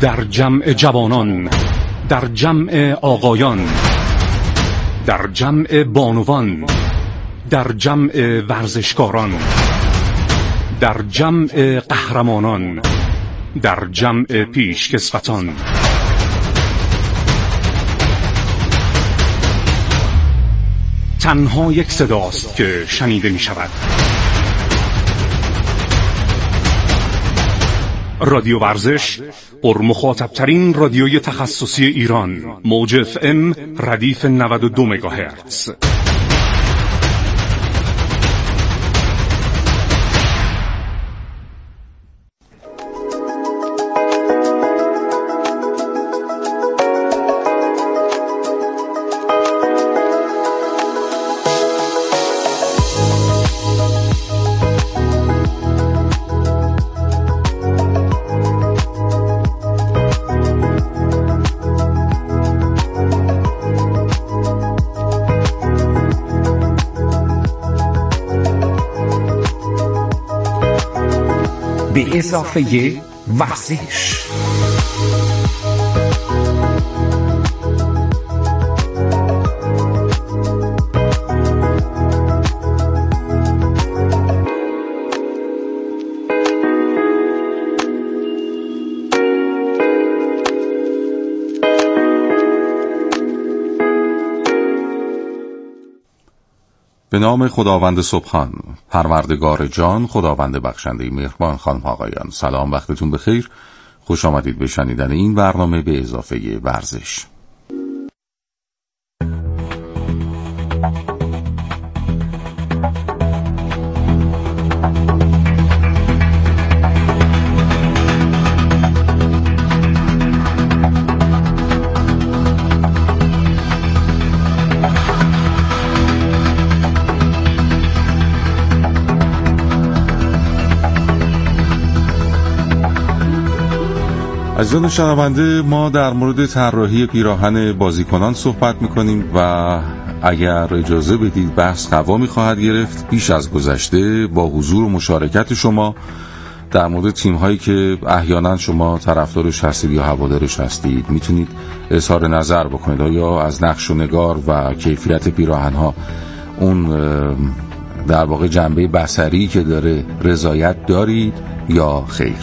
در جمع جوانان، در جمع آقایان، در جمع بانوان، در جمع ورزشکاران، در جمع قهرمانان، در جمع پیشکسوتان. تنها یک صداست که شنیده می شود. رادیو ورزش، پرمخاطب‌ترین رادیوی تخصصی ایران، موج FM ردیف 92 مگاهرتز. به اضافه ورزش. به نام خداوند سبحان، پروردگار جان، خداوند بخشنده مهربان. خانم آقایان، سلام، وقتتون بخیر. خوش آمدید به شنیدن این برنامه به اضافه ورزش. عزیزان شنونده، ما در مورد طراحی پیراهن بازیکنان صحبت می‌کنیم و اگر اجازه بدید بحث قوا می‌خواهد گرفت بیش از گذشته با حضور و مشارکت شما در مورد تیم‌هایی که احیانا شما طرفدارش هستید یا هوادارش هستید. میتونید اظهار نظر بکنید یا از نقش و نگار و کیفیت پیراهن‌ها، اون در واقع جنبه بصری که داره، رضایت دارید یا خیر.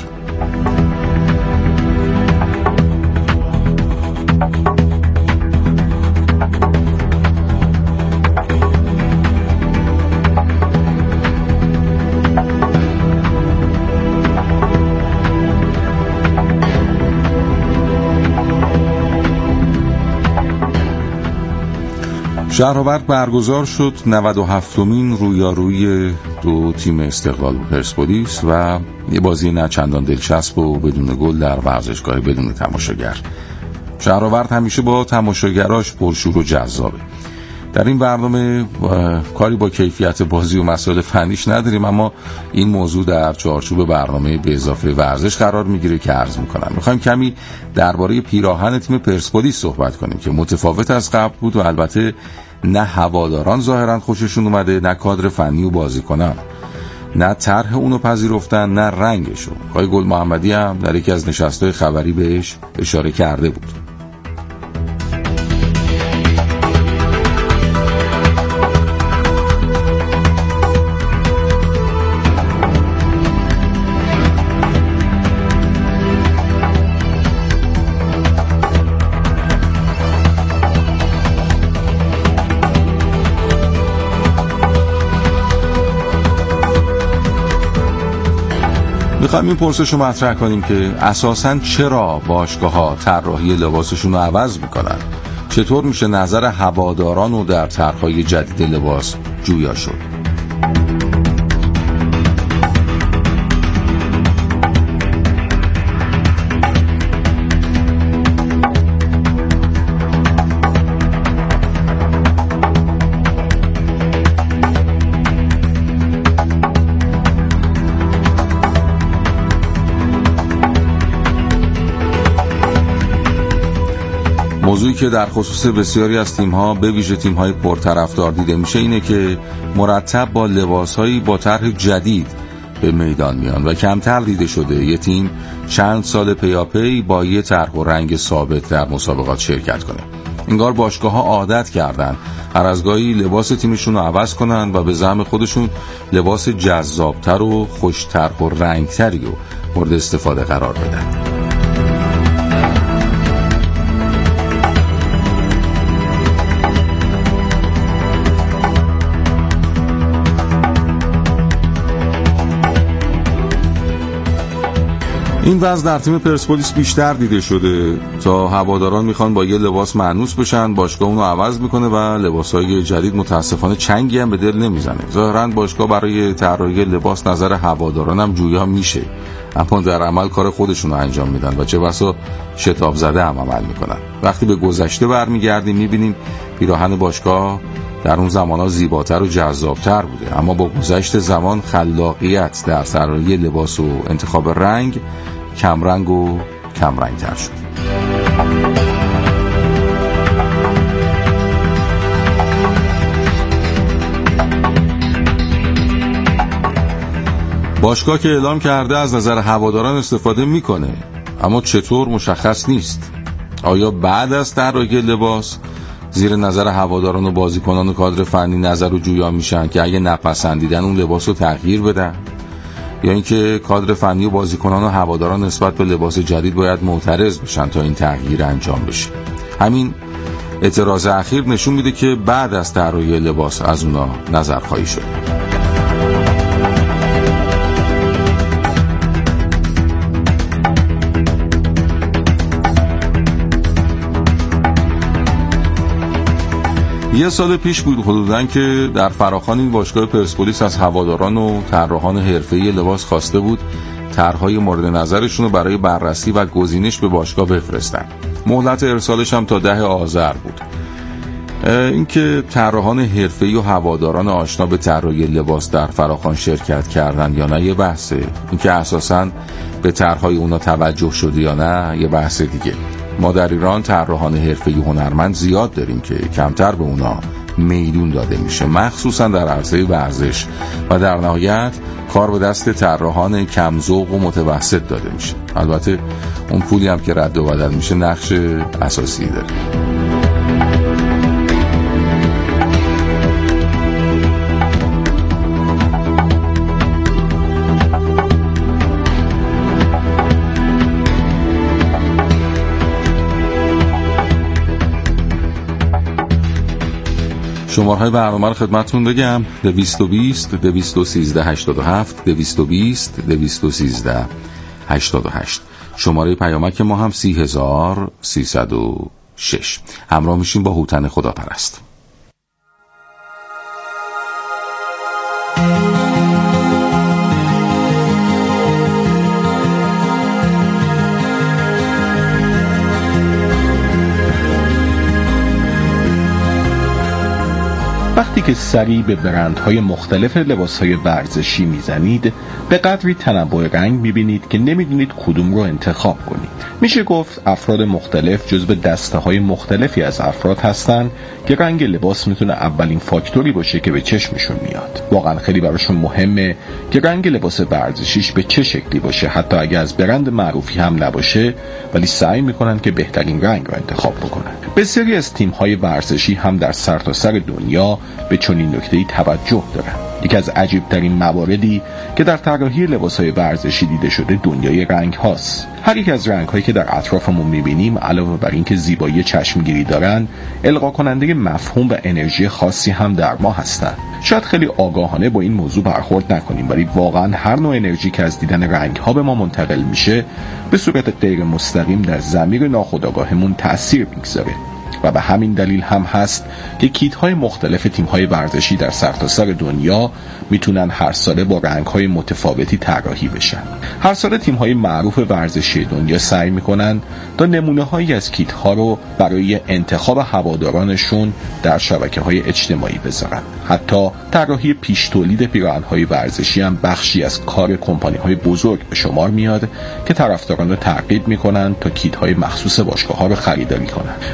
شهرآورد برگزار شد 97مین رویارویی دو تیم استقلال و پرسپولیس و یه بازی نه چندان دلچسب و بدون گل در ورزشگاه بدون تماشاگر. شهرآورد همیشه با تماشاگراش پرشور و جذابه. در این برنامه کاری با کیفیت بازی و مسائل فنیش نداریم، اما این موضوع در چارچوب برنامه به اضافه ورزش قرار میگیره که عرض میکنم. میخوایم کمی درباره پیراهن تیم پرسپولیس صحبت کنیم که متفاوت از قبل بود و البته نه هواداران ظاهرا خوششون اومده، نه کادر فنی و بازیکنان، نه طرح اونو پذیرفتن، نه رنگشو. آقای گل محمدی هم در یکی از نشست‌های خبری بهش اشاره کرده بود. میخوایم این پرسش رو مطرح کنیم که اساساً چرا باشگاه‌ها طراحی لباسشون رو عوض میکنن؟ چطور میشه نظر هواداران رو در طرح‌های جدید لباس جویا شد؟ موضوعی که در خصوص بسیاری از تیم‌ها به ویژه تیم‌های پرطرفدار دیده میشه اینه که مرتب با لباس‌هایی با طرح جدید به میدان میان و کمتر دیده شده یه تیم چند سال پیاپی با یه طرح و رنگ ثابت در مسابقات شرکت کنه. انگار باشگاه‌ها عادت کردن هر از گاهی لباس تیمشون رو عوض کنن و به زعم خودشون لباس جذابتر و خوش‌طرح و رنگتری رو مورد استفاده قرار بدن. این وضع در تیم پرسپولیس بیشتر دیده شده تا هواداران میخوان با یه لباس مانوس بشن، باشگاه اونو عوض میکنه و لباسای جدید متاسفانه چنگی هم به دل نمیزنه. ظاهراً باشگاه برای طراحی لباس نظر هواداران هم جویا میشه، اما در عمل کار خودشونو انجام میدن و چه بسا شتاب زده هم عمل میکنن. وقتی به گذشته برمیگردیم میبینیم پیراهن باشگاه در اون زمانها زیباتر و جذابتر بوده، اما با گذشت زمان خلاقیت در طراحی لباس و انتخاب رنگ کمرنگ و کمرنگتر شد. باشگاه که اعلام کرده از نظر هواداران استفاده میکنه، اما چطور مشخص نیست. آیا بعد از طراحی لباس زیر نظر هواداران و بازیکنان و کادر فنی نظر و جویا میشن که اگه نپسندیدن اون لباس رو تغییر بدن، یا اینکه کادر فنی و بازیکنان و هواداران نسبت به لباس جدید باید معترض بشن تا این تغییر انجام بشه؟ همین اعتراض اخیر نشون میده که بعد از طراحی لباس از اونا نظرخواهی شد. یه سال پیش بود حدوداً که در فراخوان این باشگاه پرسپولیس از هواداران و طراحان حرفه‌ای لباس خواسته بود طرح‌های مورد نظرشون رو برای بررسی و گزینش به باشگاه بفرستن. مهلت ارسالش هم تا 10 آذر بود. اینکه طراحان حرفه‌ای و هواداران آشنا به طراحی لباس در فراخوان شرکت کردن یا نه یه بحثه، اینکه اساساً به طرح‌های اونا توجه شده یا نه یه بحث دیگه. ما در ایران طراحان حرفه‌ای هنرمند زیاد داریم که کمتر به اونا میدون داده میشه، مخصوصا در عرصه ورزش، و در نهایت کار به دست طراحان کم‌ذوق و متوسط داده میشه. البته اون پولی هم که رد و بدل میشه نقش اساسی داره. شمارهای برنامه رو خدمتتون بگم: 220 213 87 220 213 88. شماره پیامک ما هم 30306. همراه میشیم با هوتن خداپرست. وقتی که سری به برندهای مختلف لباسهای ورزشی میزنید، به قدری تنوع رنگ میبینید که نمیدونید کدوم رو انتخاب کنید. میشه گفت افراد مختلف جزو دسته‌های مختلفی از افراد هستن که رنگ لباس میتونه اولین فاکتوری باشه که به چشمشون میاد. واقعا خیلی براشون مهمه که رنگ لباس ورزشیش به چه شکلی باشه، حتی اگه از برند معروفی هم نباشه، ولی سعی میکنن که بهترین رنگ رو انتخاب بکنن. بسیاری از تیم‌های ورزشی هم در سرتاسر دنیا به چنین نکته‌ای توجه دارن. یکی از عجیب‌ترین مواردی که در طراحی لباس‌های ورزشی دیده شده دنیای رنگ هاست. هر یک از رنگ‌هایی که در اطرافمون می‌بینیم علاوه بر اینکه زیبایی چشمگیری دارن، القا کننده مفهوم و انرژی خاصی هم در ما هستن. شاید خیلی آگاهانه با این موضوع برخورد نکنیم، ولی واقعاً هر نوع انرژی که از دیدن رنگ‌ها به ما منتقل میشه به صورت غیر مستقیم در ضمیر ناخودآگاهمون تأثیر می‌گذاره. و به همین دلیل هم هست که کیت‌های مختلف تیم‌های ورزشی در سرتاسر دنیا میتونن هر ساله با رنگ‌های متفاوتی طراحی بشن. هر ساله تیم‌های معروف ورزشی دنیا سعی میکنن تا نمونه‌هایی از کیت‌ها رو برای انتخاب هوادارانشون در شبکه‌های اجتماعی بذارن. حتی طراحی پیش تولید پیراهن‌های ورزشی هم بخشی از کار کمپانی‌های بزرگ به شمار میاد که طرفداران رو ترغیب میکنن تا کیت‌های مخصوص باشگاه‌ها رو خریداری کنن. عمدتاً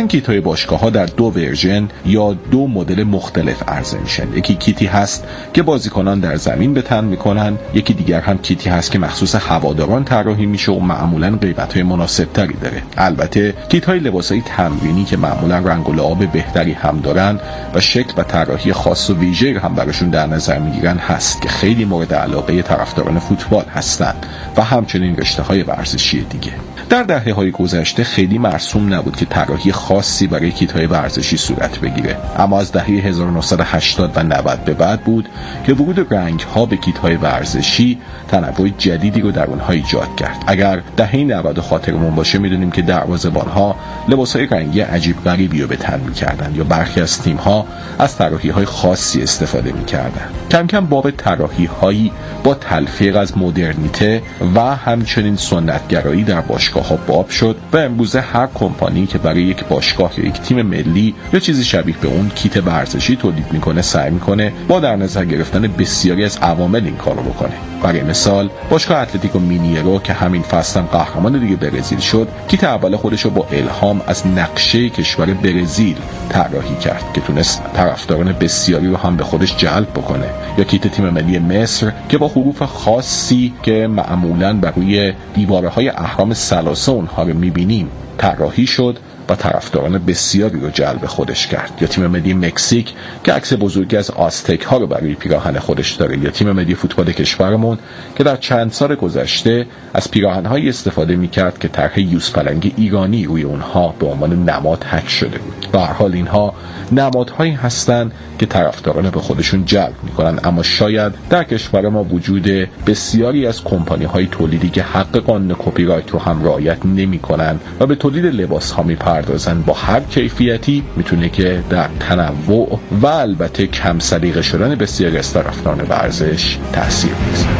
معمولا کیت‌های باشگاه‌ها در 2 ورژن یا 2 مدل مختلف عرضه میشن. یکی کیتی هست که بازیکنان در زمین به تن میکنن، یکی دیگر هم کیتی هست که مخصوص هواداران طراحی میشه و معمولا قیمت‌های مناسب‌تری داره. البته کیت‌های لباسای تمرینی که معمولا رنگ و لعاب بهتری هم دارن و شکل و طراحی خاص و ویژه‌ای هم براشون در نظر میگیرن هست که خیلی مورد علاقه طرفداران فوتبال هستن و همچنین رشته‌های ورزشی دیگه. در دهه‌های گذشته خیلی مرسوم نبود که طراحی خاصی برای کیت‌های ورزشی صورت بگیره، اما از دهه 1980 و 90 به بعد بود که ورود رنگ‌ها به کیت‌های ورزشی تنوع جدیدی رو در اونها ایجاد کرد. اگر دهه 90 خاطرمون باشه میدونیم که دروازه‌بان‌ها لباس‌های رنگی عجیب غریبی رو به تن می‌کردن یا برخی از تیم‌ها از طراحی‌های خاصی استفاده می‌کردن. کم کم باب طراحی‌هایی با تلفیق از مدرنیته و همچنین سنت‌گرایی در باشگاه‌ها باب شد و امروزه هر کمپانی که برای یک باشگاه یا یک تیم ملی یا چیزی شبیه به اون کیت ورزشی تولید میکنه سعی میکنه با در نظر گرفتن بسیاری از عوامل این کارو بکنه. برای مثال باشگاه اتلتیکو مینیرو که همین فصل هم قهرمان لیگ برزیل شد، کیت اول خودش رو با الهام از نقشه کشور برزیل طراحی کرد که تونست طرفداران بسیاری رو هم به خودش جلب بکنه. یا کیت تیم ملی مصر که با حروف خاصی که معمولاً بر روی دیوارهای اهرام ثلاثه اونها رو میبینیم طراحی شد و طرفداران بسیاری رو جلب خودش کرد. یا تیم ملی مکزیک که عکس بزرگی از آزتک ها رو برای پیراهن خودش داره. یا تیم ملی فوتبال کشورمون که در چند سال گذشته از پیراهن‌هایی استفاده می‌کرد که طرح یوز پلنگ ایرانی روی اونها به عنوان نماد حک شده بود. به هر حال اینها نمادهایی هستند که طرفداران به خودشون جلب می‌کنن، اما شاید در کشور ما وجود بسیاری از کمپانی‌های تولیدی که حق قانون کپی رایت رو هم رعایت نمی‌کنن و به تولید لباس‌ها می‌پردازن با هر کیفیتی میتونه که در تنوع و البته کم سلیقه شدن بسیاری از طرفداران ورزش تأثیر بگذاره.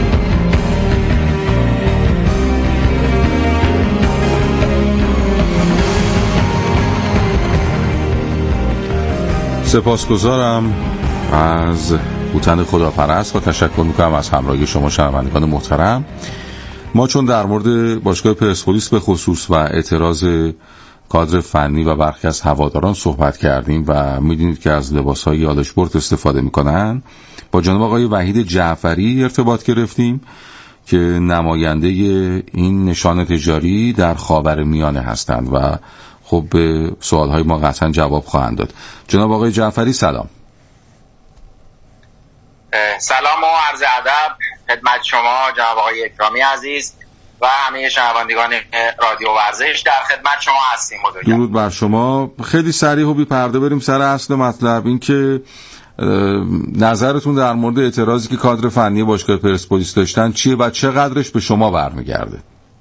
سپاسگزارم از هوتن خداپرست و تشکر میکنم از همراهی شما شنوندگان محترم. ما چون در مورد باشگاه پرسپولیس به خصوص و اعتراض کادر فنی و برخی از هواداران صحبت کردیم و میدونید که از لباسهای آلشپورت استفاده میکنن، با جناب آقای وحید جعفری ارتباط گرفتیم که نماینده این نشان تجاری در خاورمیانه هستند و خب به سوالهای ما قطعا جواب خواهند داد. جناب آقای جعفری سلام. سلام و عرض ادب خدمت شما جناب آقای اکرامی عزیز و همه شنوندگان رادیو ورزش. در خدمت شما هستیم. درود بر شما. خیلی سریع و بی پرده بریم سر اصل مطلب، این که نظرتون در مورد اعتراضی که کادر فنی باشگاه پرسپولیس داشتن چیه و چقدرش به شما برمیگرده؟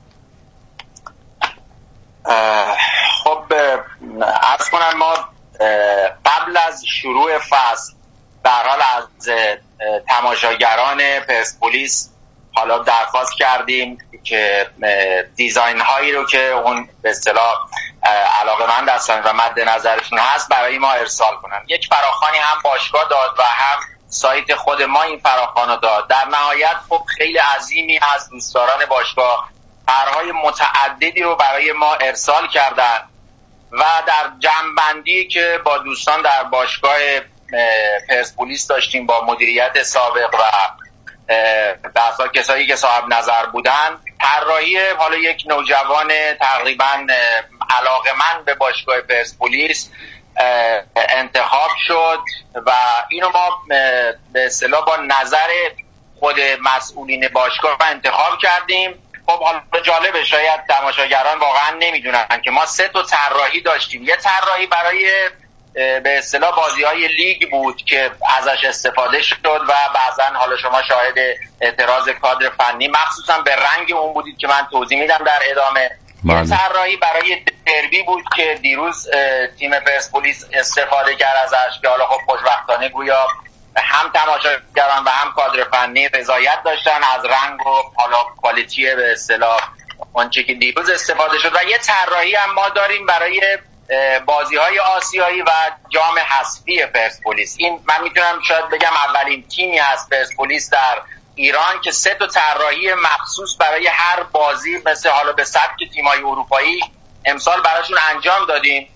خب عرض کنم ما قبل از شروع فصل در حال از تماشاگران پرسپولیس حالا درخواست کردیم که دیزاین هایی رو که اون به اصطلاح علاقه‌مند هستن و مد نظرشون هست برای ما ارسال کنن. یک فراخوانی هم باشگاه داد و هم سایت خود ما این فراخوان رو داد. در نهایت خب خیلی عظیمی از دوستداران باشگاه طرح‌های متعددی رو برای ما ارسال کردن و در جمع‌بندی که با دوستان در باشگاه پرسپولیس داشتیم با مدیریت سابق و بسیار کسایی که صاحب نظر بودن، طراحی حالا یک نوجوان تقریبا علاقه‌مند به باشگاه پرسپولیس انتخاب شد و اینو ما به اصطلاح با نظر خود مسئولین باشگاه انتخاب کردیم. خب حالا جالبه، شاید تماشاگران واقعا نمیدونن که ما 3 تا طراحی داشتیم. یه طراحی برای به اصطلاح بازی‌های لیگ بود که ازش استفاده شد و بعضن حالا شما شاهد اعتراض کادر فنی مخصوصا به رنگ اون بودید که من توضیح میدم در ادامه. یه طراحی برای دربی بود که دیروز تیم پرسپولیس استفاده کرد ازش که حالا خب خوشبختانه گویا هم تماشاگران و هم کادر فنی رضایت داشتن از رنگ و حالا کوالیتی به اصطلاح اونچه که دیروز استفاده شد. و یه طراحی هم ما داریم برای بازی‌های آسیایی و جام حذفی پرسپولیس. این من میتونم شاید بگم اولین تیمی از پرسپولیس در ایران که 3 تا طراحی مخصوص برای هر بازی مثل حالا به سبک تیم‌های اروپایی امسال براشون انجام دادیم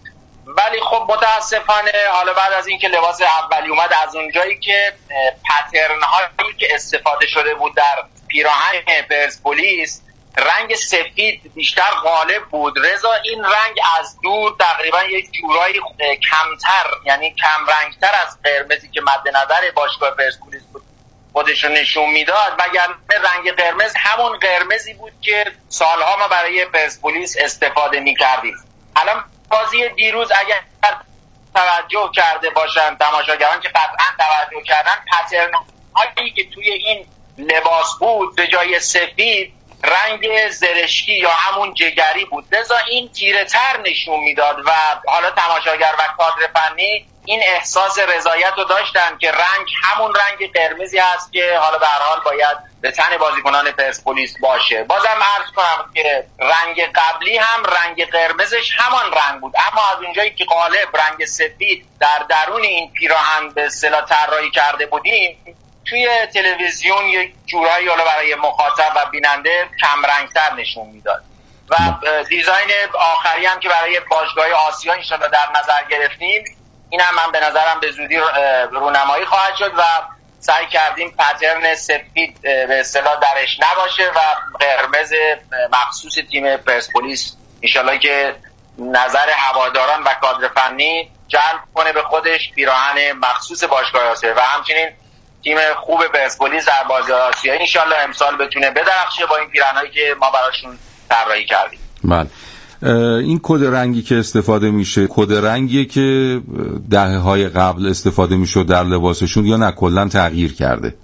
ولی خب متاسفانه حالا بعد از اینکه لباس اولی اومد، از اونجایی که پترن هایی که استفاده شده بود در پیراهن پرسپولیس رنگ سفید بیشتر غالب بود. رضا این رنگ از دور تقریبا یک جورایی کمتر، یعنی کم رنگتر از قرمزی که مد نظر باشگاه پرسپولیس بود خودش رو نشون میداد، وگرنه رنگ قرمز همون قرمزی بود که سالها ما برای پرسپولیس استفاده میکردیم. الان بازی دیروز اگر توجه کرده باشن تماشاگران که قطعا توجه کردن، پترن هایی که توی این لباس بود به جای سفید رنگ زرشکی یا همون جگری بود، لذا این تیره تر نشون میداد و حالا تماشاگر و کادر فنی این احساس رضایت رو داشتن که رنگ همون رنگ قرمزی هست که حالا به هر حال باید به تن بازیکنان پرسپولیس باشه. بازم عرض کنم که رنگ قبلی هم رنگ قرمزش همان رنگ بود، اما از اونجایی که غالب رنگ سفید در درون این پیراهن به اصطلاح طراحی کرده بودیم، توی تلویزیون یک جورایی حالا برای مخاطب و بیننده کم رنگتر نشون میداد و دیزاین آخری هم که برای باشگاه آسیا انشالله در نظر گرفتیم، این هم من به نظرم به زودی رونمایی خواهد شد و سعی کردیم پترن سفید به اصطلاح درش نباشه و قرمز مخصوص تیم پرسپولیس انشالله که نظر هواداران و کادر فنی جلب کنه به خودش، پیراهن مخصوص باشگاه آسیا و همچنین تیم خوب پرسپولیس در بازی آسیایی انشالله امسال بتونه بدرخشه با این پیراهنایی که ما براشون طراحی کردیم. بله، این کد رنگی که استفاده میشه کد رنگیه که دهه‌های قبل استفاده میشد در لباسشون یا نه کلا تغییر کرده؟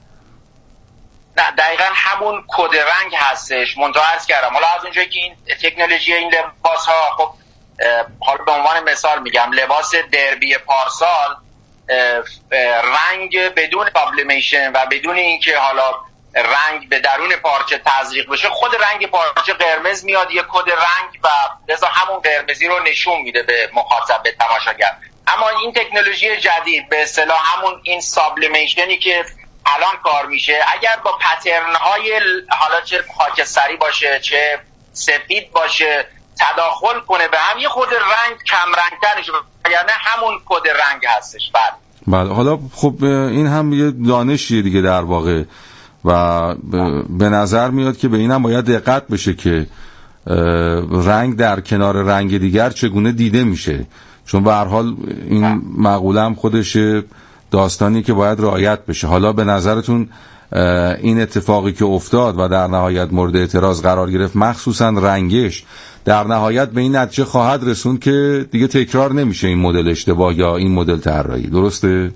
نه دقیقاً همون کد رنگ هستش. منتها عرض کردم حالا از اونجایی که این تکنولوژی این لباس ها، خب حالا به عنوان مثال میگم لباس دربی پارسال رنگ بدون سابلیمیشن و بدون اینکه حالا رنگ به درون پارچه تزریق بشه، خود رنگ پارچه قرمز میاد، یه کد رنگ و لذا همون قرمزی رو نشون میده به مخاطب، به تماشاگر. اما این تکنولوژی جدید به اصطلاح همون این سابلیمیشنی که الان کار میشه، اگر با پترن های حالا چه خاکستری باشه چه سفید باشه تداخل کنه به هم، یه خود رنگ کم رنگتر نشه، یعنی همون کد رنگ هستش. بله حالا خب این هم یه دانشیه دیگه در واقع و به نظر میاد که به اینم باید دقت بشه که رنگ در کنار رنگ دیگر چگونه دیده میشه، چون به هر حال این مقوله هم خودش داستانی که باید رعایت بشه. حالا به نظرتون این اتفاقی که افتاد و در نهایت مورد اعتراض قرار گرفت مخصوصا رنگش در نهایت به این نتیجه خواهد رسوند که دیگه تکرار نمیشه این مدل اشتباه یا این مدل طراحی، درسته؟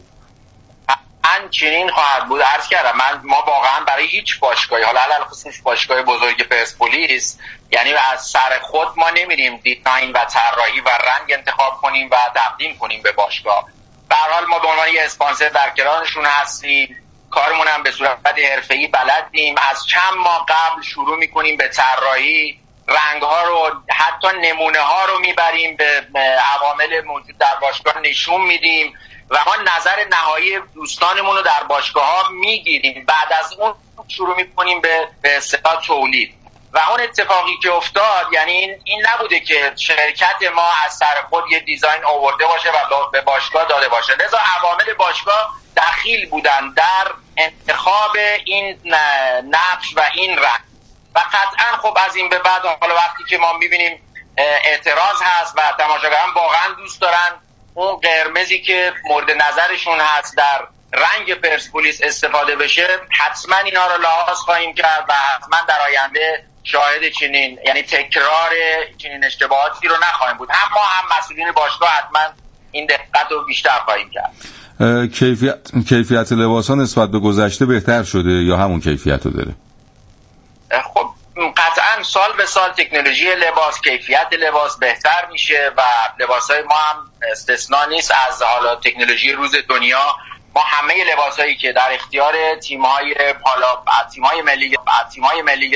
چنین خواهد بود. عرض کردم ما واقعا برای هیچ باشگاهی، حالا علل خصوص باشگاه بزرگ پرسپولیس، یعنی از سر خود ما نمیریم دیزاین و طراحی و رنگ انتخاب کنیم و تقدیم کنیم به باشگاه. به هر حال ما به عنوان یه اسپانسر در کنارشون هستیم، کارمون هم به صورت حرفه‌ای بلدیم. از چند ماه قبل شروع میکنیم به طراحی، رنگ ها رو حتی نمونه ها رو میبریم به عوامل موجود در باشگاه نشون میدیم و ما نظر نهایی دوستانمون رو در باشگاه ها میگیریم. بعد از اون شروع میکنیم به اصطلاح تولید. و اون اتفاقی که افتاد یعنی این نبوده که شرکت ما از سر خود یه دیزاین آورده باشه و به باشگاه داده باشه، لذا عوامل باشگاه دخیل بودن در انتخاب این نقش و این رنگ. و قطعا خب از این به بعد حالا وقتی که ما میبینیم اعتراض هست و تماشاگران واقعا دوست دارن اون قرمزی که مورد نظرشون هست در رنگ پرسپولیس استفاده بشه، حتما اینا رو لحاظ خواهیم کرد و حتما در آینده شاهد چنین یعنی تکرار چنین اشتباهاتی رو نخواهیم بود. اما هم مسئولین باشگاه حتما این دقت رو بیشتر خواهیم کرد. کیفیت لباسا نسبت به گذشته بهتر شده یا همون کیفیت رو داره؟ خب قطعا سال به سال تکنولوژی لباس، کیفیت لباس بهتر میشه و لباسای ما هم استثناء نیست از حالا تکنولوژی روز دنیا. ما همه لباسایی که در اختیار تیم‌های حالا تیم‌های ملی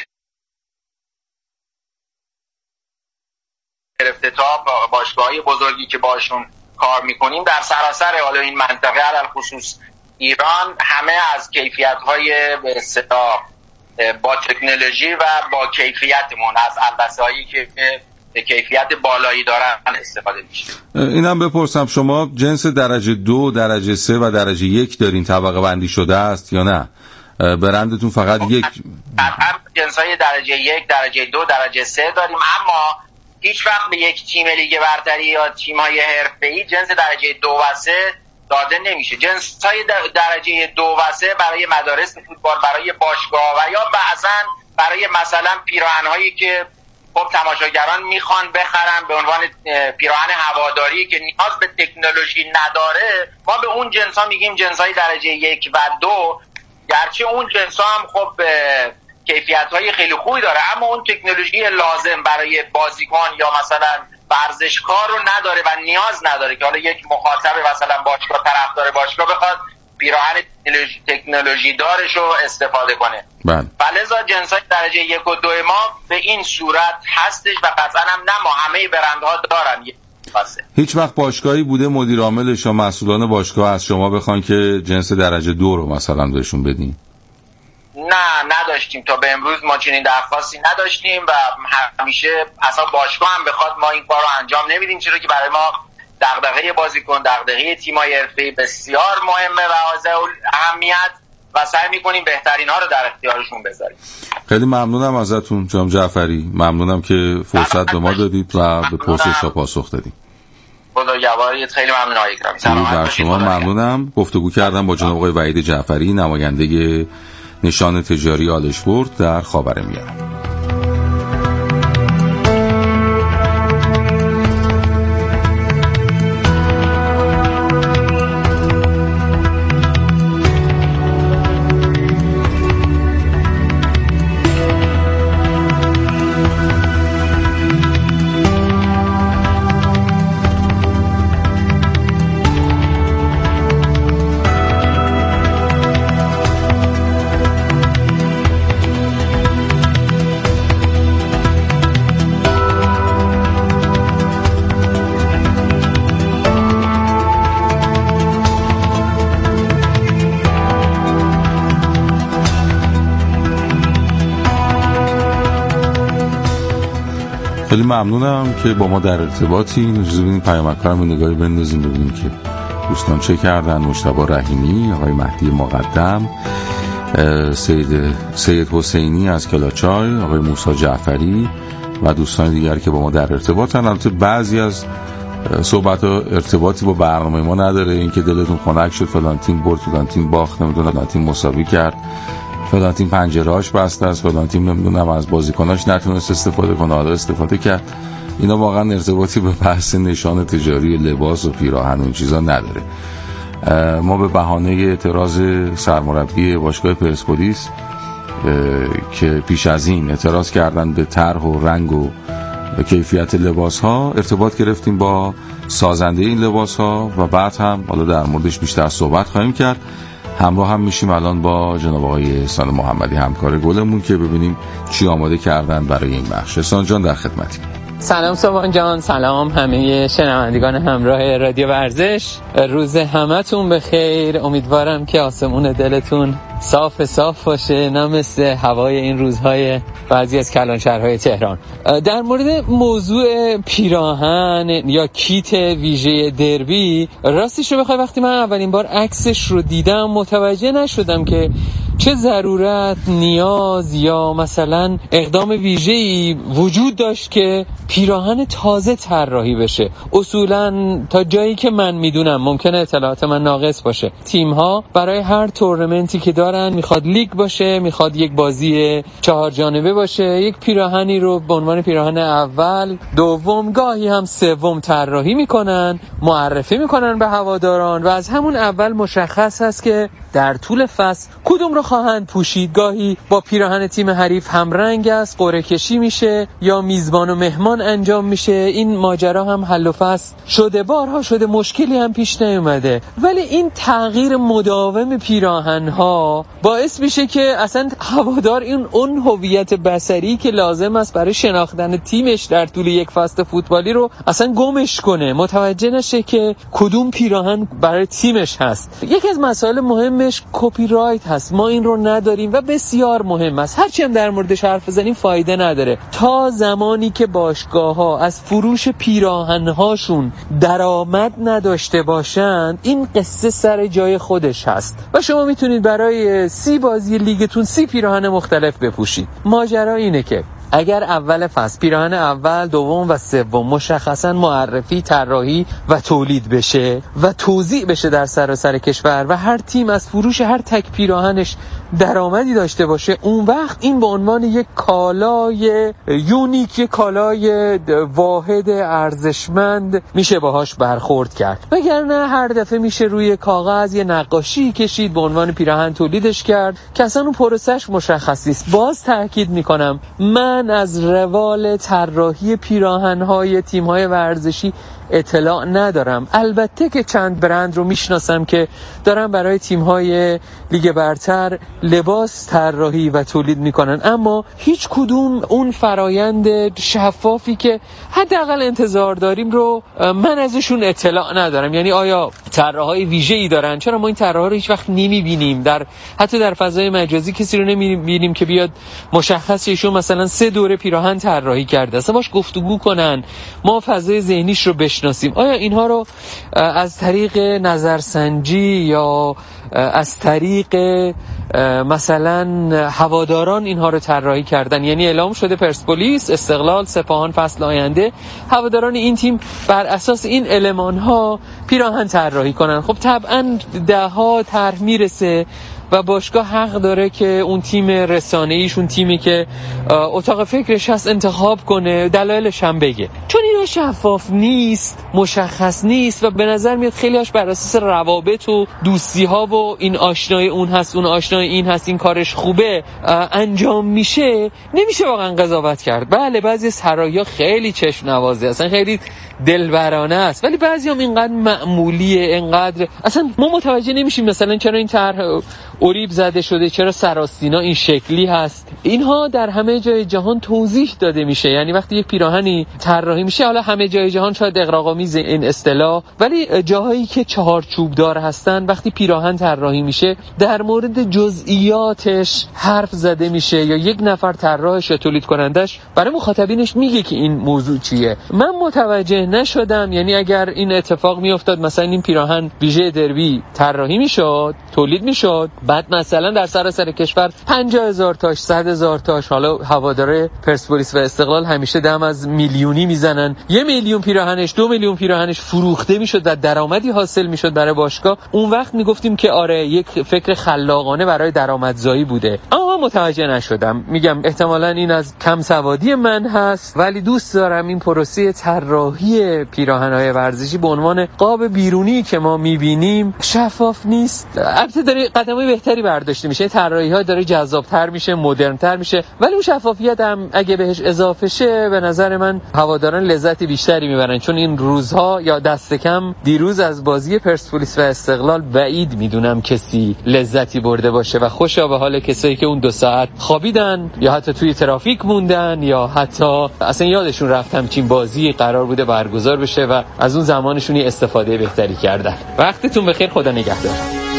گرفته تا باشگاه‌های بزرگی که باشون کار میکنیم در سراسر حالا این منطقه علل خصوص ایران، همه از کیفیت‌های به اصطلاح با تکنولوژی و با کیفیتمون، از البسه‌هایی که کیفیت بالایی دارن استفاده میشه. اینم بپرسم شما جنس درجه 2، درجه 3 و درجه 1 دارین؟ طبقه بندی شده است یا نه؟ برندتون فقط یک جنس‌های درجه 1، درجه 2، درجه 3 داریم، اما هیچ وقت به یک تیم لیگ برتری یا تیم‌های حرفه‌ای جنس درجه 2 و 3 داده نمیشه. جنس‌های درجه 2 و 3 برای مدارس فوتبال، برای باشگاه و یا بعضاً برای مثلا پیراهن‌هایی که خب تماشاگران میخوان بخرن به عنوان پیراهن هواداری که نیاز به تکنولوژی نداره، ما به اون جنس‌ها میگیم جنس‌های درجه 1 و 2. گرچه اون جنس‌ها هم خب کیفیت‌های خیلی خوبی داره، اما اون تکنولوژی لازم برای بازیکن یا مثلا ورزشکار رو نداره و نیاز نداره که حالا یک مخاطب مثلا باشگاه، طرفدار باشگاه بخواد پیراهن تکنولوژی دارش رو استفاده کنه. فلذا جنس‌های درجه 1 و 2 ما به این صورت هستش و قطعاً هم نه ما همه برندها دارن. هیچ وقت باشگاهی بوده مدیر عاملش یا مسئولان باشگاه از شما بخوان که جنس درجه 2 رو مثلا بهشون بدین؟ نه نداشتیم، تا به امروز ما چنین درخواستی نداشتیم و همیشه اصلا باشگاه هم بخواد ما این کار رو انجام نمیدیم، چرا که برای ما دغدغه بازیکن، دغدغه تیم‌های حرفه‌ای بسیار مهمه و از اهمیت و سعی می‌کنیم بهترین ها رو در اختیارشون بذاریم. خیلی ممنونم ازتون جناب جعفری، ممنونم که فرصت به ما دادید و به پرسش‌ها پاسخ دادید. خداگواهی، خیلی ممنون آقای اکرامی. سلامت باشید. شما ممنونم. گفتگو کردم با جناب آقای وحید جعفری، نماینده نشان تجاری آلشورت در خاورمیانه. خیلی ممنونم که با ما در ارتباطین. اجازه بدین پیامک‌ها رو نگاهی بندازیم ببینیم که دوستان چه کردن. مجتبی رحیمی، آقای مهدی مقدم، سید حسینی از کلاچای، آقای موسی جعفری و دوستان دیگر که با ما در ارتباطن. البته بعضی از صحبت‌ها ارتباطی با برنامه ما نداره، اینکه دلتون خنک شد فلان تیم برد، فلان تیم باخت، نمیدونم فلان تیم مساوی کرد، فلان تیم پنجره‌اش بسته است، فلان تیم نمیدونم از بازیکناش نتونست استفاده کنه حالا استفاده کرد. اینا واقعا ارتباطی به بحث نشان تجاری لباس و پیراهن و این چیزا نداره. ما به بهانه اعتراض سرمربی باشگاه پرسپولیس که پیش از این اعتراض کردن به طرح و رنگ و کیفیت لباس ها ارتباط گرفتیم با سازنده این لباس ها و بعد هم حالا در موردش بیشتر صحبت خواهیم کرد. همراه هم میشیم الان با جناب آقای احسان محمدی همکار گلمون که ببینیم چی آماده کردن برای این بخش. احسان جان در خدمتی. سلام سامان جان، سلام همه شنوندگان همراه رادیو ورزش. روز همتون بخیر. امیدوارم که آسمون دلتون صاف باشه، نه مثل هوای این روزهای بعضی از کلانشهرهای تهران. در مورد موضوع پیراهن یا کیت ویژه دربی، راستش رو بخوای وقتی من اولین بار عکسش رو دیدم متوجه نشدم که چه ضرورت، نیاز یا مثلا اقدام ویژه‌ای وجود داشت که پیراهن تازه طراحی بشه. اصولا تا جایی که من میدونم، ممکنه اطلاعات من ناقص باشه، تیم‌ها برای هر تورنمنتی که دارن، میخواد لیگ باشه، میخواد یک بازی 4 جانبه باشه، یک پیراهنی رو به عنوان پیراهن اول، دوم، گاهی هم سوم طراحی میکنن، معرفی میکنن به هواداران و از همون اول مشخص هست که در طول فصل کدوم رو خواهند پوشید. گاهی با پیراهن تیم حریف هم رنگ است، قرعه کشی میشه یا میزبان و مهمان انجام میشه. این ماجرا هم حل و فصل شده، بارها شده، مشکلی هم پیش نیومده. ولی این تغییر مداوم پیراهن ها باعث میشه که اصلا هوادار اون هویت بصری که لازم است برای شناختن تیمش در طول یک فصل فوتبالی رو اصلا گمش کنه، متوجه نشه که کدوم پیراهن برای تیمش هست. یکی از مسائل مهم خودش کپی رایت هست، ما این رو نداریم و بسیار مهم است. هرچی هم در موردش حرف بزنیم فایده نداره. تا زمانی که باشگاه‌ها از فروش پیراهن‌هاشون درآمد نداشته باشند، این قصه سر جای خودش هست و شما میتونید برای 30 بازی لیگتون 30 پیراهن مختلف بپوشید. ماجرا اینه که اگر اول فصل پیراهن اول، دوم و سوم مشخصاً معرفی، طراحی و تولید بشه و توزیع بشه در سراسر کشور و هر تیم از فروش هر تک پیراهنش درآمدی داشته باشه، اون وقت این به عنوان یک کالای یونیک، یک کالای واحد ارزشمند میشه باهاش برخورد کرد. وگرنه هر دفعه میشه روی کاغذ یه نقاشی کشید به عنوان پیراهن تولیدش کرد که اصلا اون پروسش مشخص نیست. باز تاکید میکنم من از روال طراحی پیراهن‌های تیم‌های ورزشی اطلاع ندارم. البته که چند برند رو میشناسم که دارن برای تیم‌های لیگ برتر لباس طراحی و تولید میکنن، اما هیچ کدوم اون فرایند شفافی که حداقل انتظار داریم رو من ازشون اطلاع ندارم. یعنی آیا طراحای ویژه‌ای دارن؟ چرا ما این طراحا رو هیچ وقت نمی‌بینیم؟ حتی در فضای مجازی کسی رو نمی‌بینیم که بیاد مشخص ایشون مثلا 3 دوره پیراهن طراحی کرده، اصلا باش گفتگو کنن، ما فضای ذهنیش رو بشناسیم. آیا اینها رو از طریق نظرسنجی یا از طریق مثلا هواداران اینها رو طراحی کردن؟ یعنی اعلام شده پرسپولیس، استقلال، سپاهان فصل آینده هواداران این تیم بر اساس این المان‌ها پیراهن طراحی کنن. خب طبعا ده‌ها طرح میرسه و باشگاه حق داره که اون تیم رسانه‌ایش، اون تیمی که اتاق فکرش هست انتخاب کنه، دلایلش هم بگه. چون اینا شفاف نیست، مشخص نیست و به نظر میاد خیلی‌هاش بر اساس روابط و دوستی‌ها و این آشنای اون هست، اون آشنای این هست، این کارش خوبه انجام میشه، نمیشه واقعا قضاوت کرد. بله بعضی سرایی‌ها خیلی چشم نوازه، اصلا خیلی دلبرانه است، ولی بعضی هم اینقدر معمولیه، اینقدر اصلا ما متوجه نمیشیم مثلا چرا این طرح اوریب زده شده، چرا سراسینا این شکلی هست. اینها در همه جای جهان توضیح داده میشه. یعنی وقتی یک پیراهنی طراحی میشه، حالا همه جای جهان شاید اغراق‌آمیز این اصطلاح، ولی جاهایی که چهارچوب دار هستن وقتی پیراهن طراحی میشه در مورد جزئیاتش حرف زده میشه یا یک نفر طراحش یا تولید کنندش برای مخاطبینش میگه که این موضوع چیه. من متوجه نشدم، یعنی اگر این اتفاق میافتاد مثلا این پیراهن ویژه دربی طراحی میشد، تولید میشد، بعد مثلا در سراسر کشور 50,000 تاش، 100,000 تاش، حالا هواداره پرسپولیس و استقلال همیشه دم از میلیونی میزنن، 1 میلیون پیراهنش، 2 میلیون پیراهنش فروخته میشد و درآمدی حاصل میشد برای باشگاه، اون وقت میگفتیم که آره یک فکر خلاقانه برای درآمدزایی بوده. اما متوجه نشدم. میگم احتمالاً این از کم سوادی من هست، ولی دوست دارم این پروسه طراحی پیراهن‌های ورزشی به عنوان قاب بیرونی که ما میبینیم شفاف نیست. البته داره قدم‌های بهتری برداشته میشه، طراحی‌ها داره جذاب‌تر میشه، مدرن‌تر میشه، ولی اون شفافیت هم اگه بهش اضافه شه به نظر من هواداران لذت بیشتری میبرن. چون این روزها یا دست کم دیروز از بازی پرسپولیس و استقلال بعید میدونم کسی لذتی برده باشه و خوشا به حال کسایی که اون 2 ساعت خوابیدن یا حتی توی ترافیک موندن یا حتی اصلا یادشون رفت همچین بازی قرار بوده برگزار بشه و از اون زمانشون استفاده بهتری کردن. وقتتون بخیر، خدا نگهدار.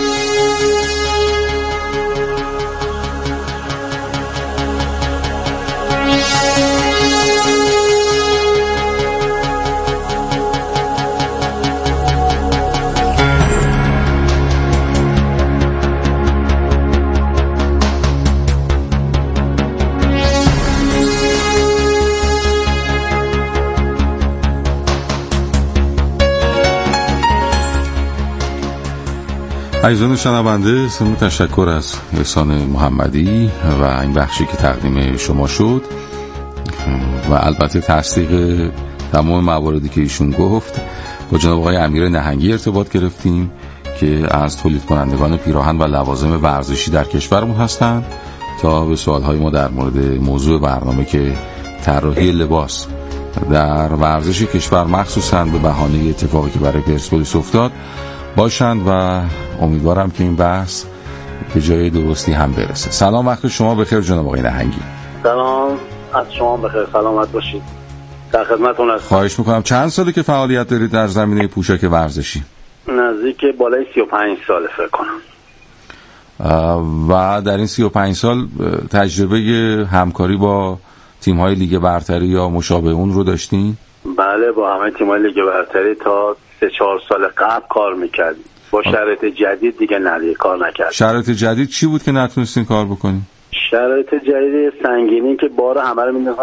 عزیزان شنونده، ضمن تشکر از احسان محمدی و این بخشی که تقدیم شما شد و البته تصدیق تمام مواردی که ایشون گفت، با جناب آقای امیر نهنگی ارتباط گرفتیم که از تولید کنندگان پیراهن و لوازم ورزشی در کشورمون هستند تا به سوالهای ما در مورد موضوع برنامه که طراحی لباس در ورزش کشور مخصوصاً به بهانه اتفاقی که برای پرسپولیس افتاد باشند و امیدوارم که این بحث به جای درستی هم برسه. سلام، وقت شما بخیر جناب آقای نهنگی. سلام، از شما بخیر، سلامت باشید. در خدمتتون هستم. خواهش میکنم. چند ساله که فعالیت دارید در زمینه پوشاک ورزشی؟ نزدیک بالای 35 ساله فکر کنم. و در این 35 سال تجربه همکاری با تیم‌های لیگ برتری یا مشابه اون رو داشتین؟ بله، با همه تیم‌های لیگ برتری تا 3-4 سال قبل کار می‌کردیم. با شرایط جدید دیگه کار نکردیم. شرایط جدید چی بود که نتونستین کار بکنین؟ شرایط جدید سنگینی که بار همه رو می‌ندازن